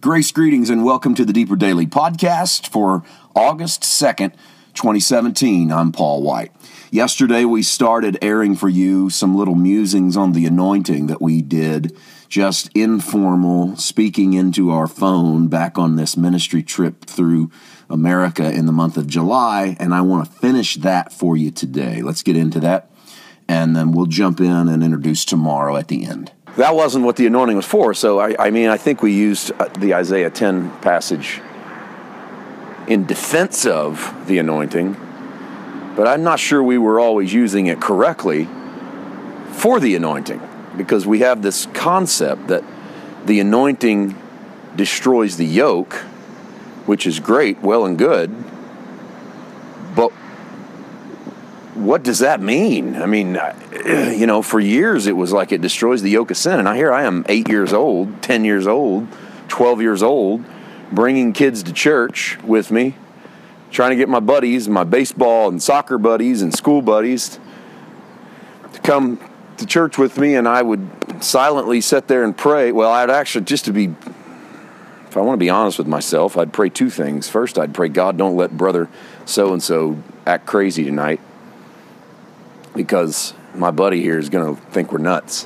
Grace, greetings, and welcome to the Deeper Daily Podcast for August 2nd, 2017. I'm Paul White. Yesterday, we started airing for you some little musings on the anointing that we did, just informal, speaking into our phone back on this ministry trip through America in the month of July, and I want to finish that for you today. Let's get into that, and then we'll jump in and introduce tomorrow at the end. That wasn't what the anointing was for, so I think we used the Isaiah 10 passage in defense of the anointing, but I'm not sure we were always using it correctly for the anointing, because we have this concept that the anointing destroys the yoke, which is great, well and good, but what does that mean? I mean, for years it was like it destroys the yoke of sin. And here I am 8 years old, 10 years old, 12 years old, bringing kids to church with me, trying to get my buddies, my baseball and soccer buddies and school buddies to come to church with me. And I would silently sit there and pray. Well, I'd actually, if I want to be honest with myself, I'd pray two things. First, I'd pray, God, don't let brother so-and-so act crazy tonight, because my buddy here is going to think we're nuts.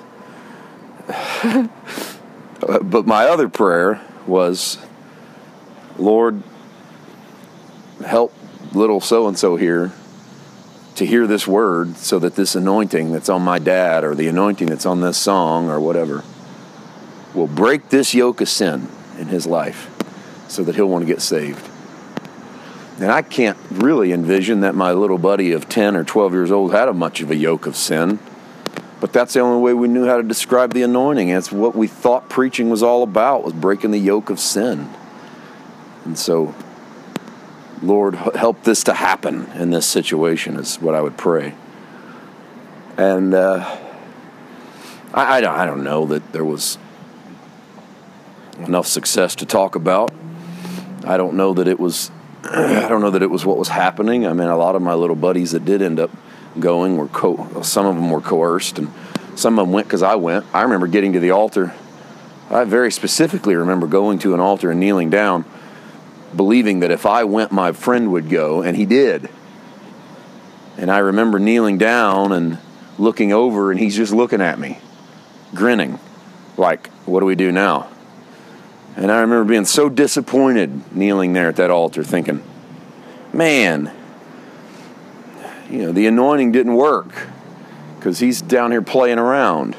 But my other prayer was, Lord, help little so-and-so here to hear this word so that this anointing that's on my dad or the anointing that's on this song or whatever will break this yoke of sin in his life so that he'll want to get saved. And I can't really envision that my little buddy of 10 or 12 years old had much of a yoke of sin. But that's the only way we knew how to describe the anointing. It's what we thought preaching was all about, was breaking the yoke of sin. And so, Lord, help this to happen in this situation is what I would pray. And I don't know that there was enough success to talk about. I don't know that it was what was happening. I mean, a lot of my little buddies that did end up going were some of them were coerced, and some of them went because I went. I remember getting to the altar. I very specifically remember going to an altar and kneeling down, believing that if I went, my friend would go, and he did. And I remember kneeling down and looking over, and he's just looking at me, grinning, like, what do we do now? And I remember being so disappointed kneeling there at that altar thinking, man, the anointing didn't work because he's down here playing around.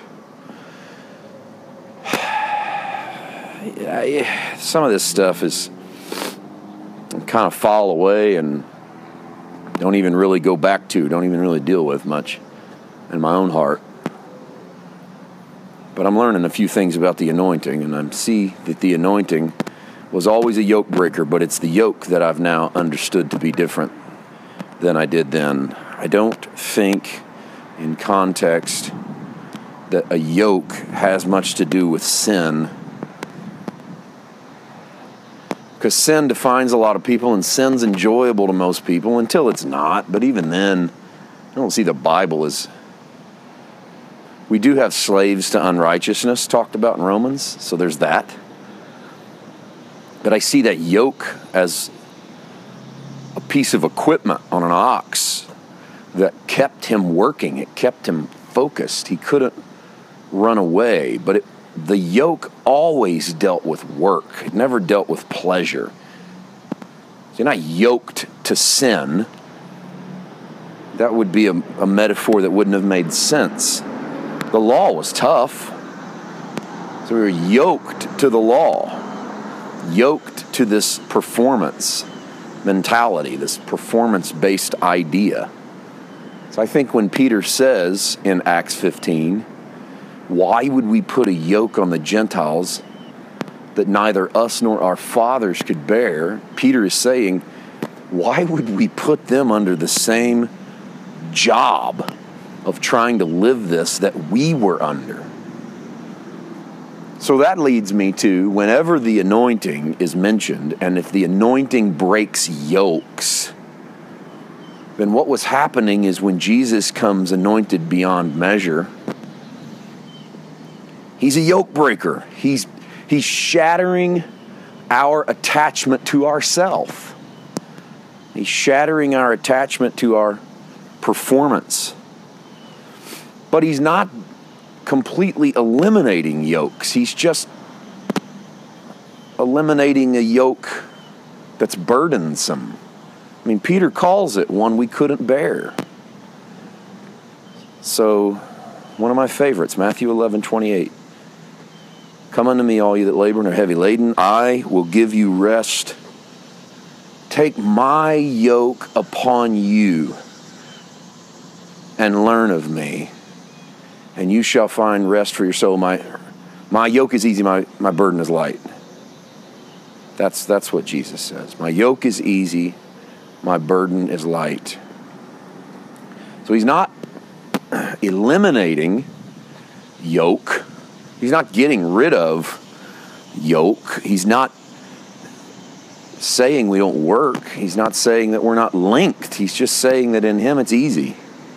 Some of this stuff is kind of fall away and don't even really go back to, don't even really deal with much in my own heart. But I'm learning a few things about the anointing, and I see that the anointing was always a yoke breaker, but it's the yoke that I've now understood to be different than I did then. I don't think, in context, that a yoke has much to do with sin, because sin defines a lot of people, and sin's enjoyable to most people until it's not. But even then, I don't see the Bible as... We do have slaves to unrighteousness talked about in Romans, so there's that. But I see that yoke as a piece of equipment on an ox that kept him working. It kept him focused. He couldn't run away. But the yoke always dealt with work. It never dealt with pleasure. So you're not yoked to sin. That would be a metaphor that wouldn't have made sense. The law was tough, so we were yoked to the law, yoked to this performance mentality, this performance-based idea. So I think when Peter says in Acts 15, why would we put a yoke on the Gentiles that neither us nor our fathers could bear? Peter is saying, why would we put them under the same job of trying to live this that we were under? So that leads me to, whenever the anointing is mentioned, and if the anointing breaks yokes, then what was happening is when Jesus comes anointed beyond measure, he's a yoke breaker. He's shattering our attachment to ourself. He's shattering our attachment to our performance. But he's not completely eliminating yokes. He's just eliminating a yoke that's burdensome. I mean, Peter calls it one we couldn't bear. So, one of my favorites, Matthew 11:28. Come unto me, all you that labor and are heavy laden, I will give you rest. Take my yoke upon you and learn of me, and you shall find rest for your soul. My yoke is easy, my burden is light. That's what Jesus says. My yoke is easy, my burden is light. So he's not eliminating yoke. He's not getting rid of yoke. He's not saying we don't work. He's not saying that we're not linked. He's just saying that in him it's easy.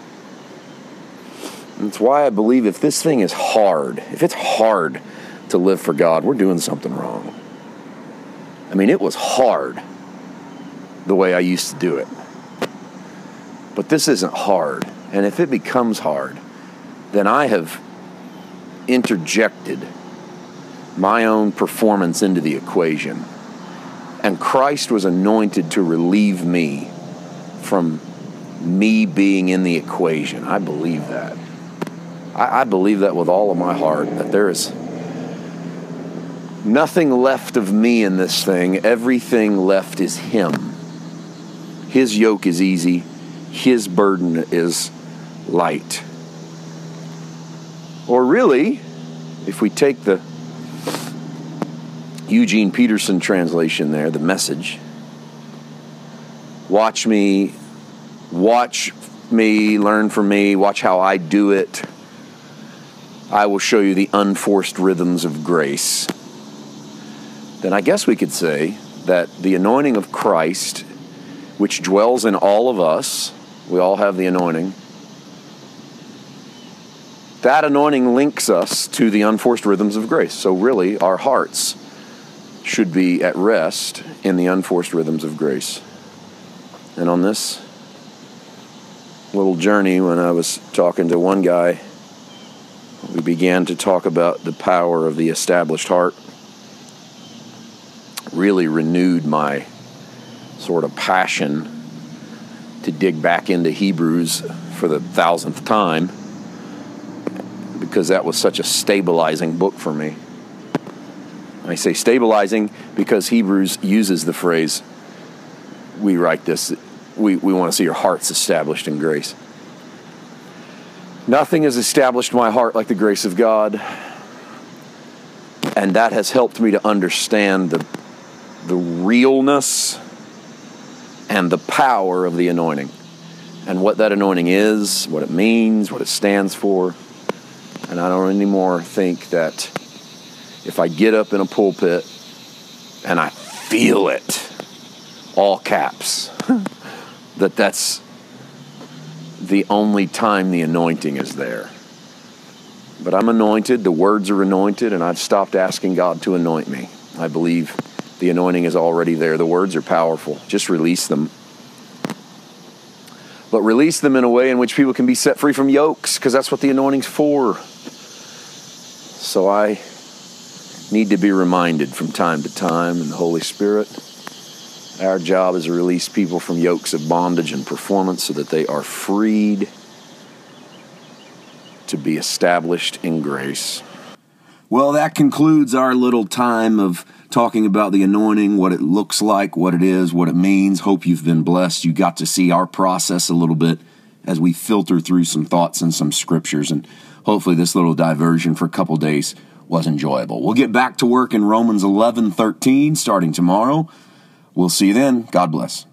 And that's why I believe if this thing is hard, if it's hard to live for God, we're doing something wrong. I mean, it was hard the way I used to do it. But this isn't hard. And if it becomes hard, then I have interjected my own performance into the equation. And Christ was anointed to relieve me from me being in the equation. I believe that. I believe that with all of my heart, that there is nothing left of me in this thing. Everything left is him. His yoke is easy. His burden is light. Or really, if we take the Eugene Peterson translation there, the Message, watch me, learn from me, watch how I do it. I will show you the unforced rhythms of grace. Then I guess we could say that the anointing of Christ, which dwells in all of us, we all have the anointing, that anointing links us to the unforced rhythms of grace. So really, our hearts should be at rest in the unforced rhythms of grace. And on this little journey, when I was talking to one guy, we began to talk about the power of the established heart. Really renewed my sort of passion to dig back into Hebrews for the 1000th time, because that was such a stabilizing book for me. I say stabilizing because Hebrews uses the phrase, we write this, we want to see your hearts established in grace. Nothing has established my heart like the grace of God, and that has helped me to understand the realness and the power of the anointing, and what that anointing is, what it means, what it stands for. And I don't anymore think that if I get up in a pulpit and I feel it, all caps, that's the only time the anointing is there. But I'm anointed, the words are anointed, and I've stopped asking God to anoint me. I believe the anointing is already there. The words are powerful. Just release them. But release them in a way in which people can be set free from yokes, because that's what the anointing's for. So I need to be reminded from time to time in the Holy Spirit. Our job is to release people from yokes of bondage and performance so that they are freed to be established in grace. Well, that concludes our little time of talking about the anointing, what it looks like, what it is, what it means. Hope you've been blessed. You got to see our process a little bit as we filter through some thoughts and some scriptures. And hopefully this little diversion for a couple days was enjoyable. We'll get back to work in Romans 11:13 starting tomorrow. We'll see you then. God bless.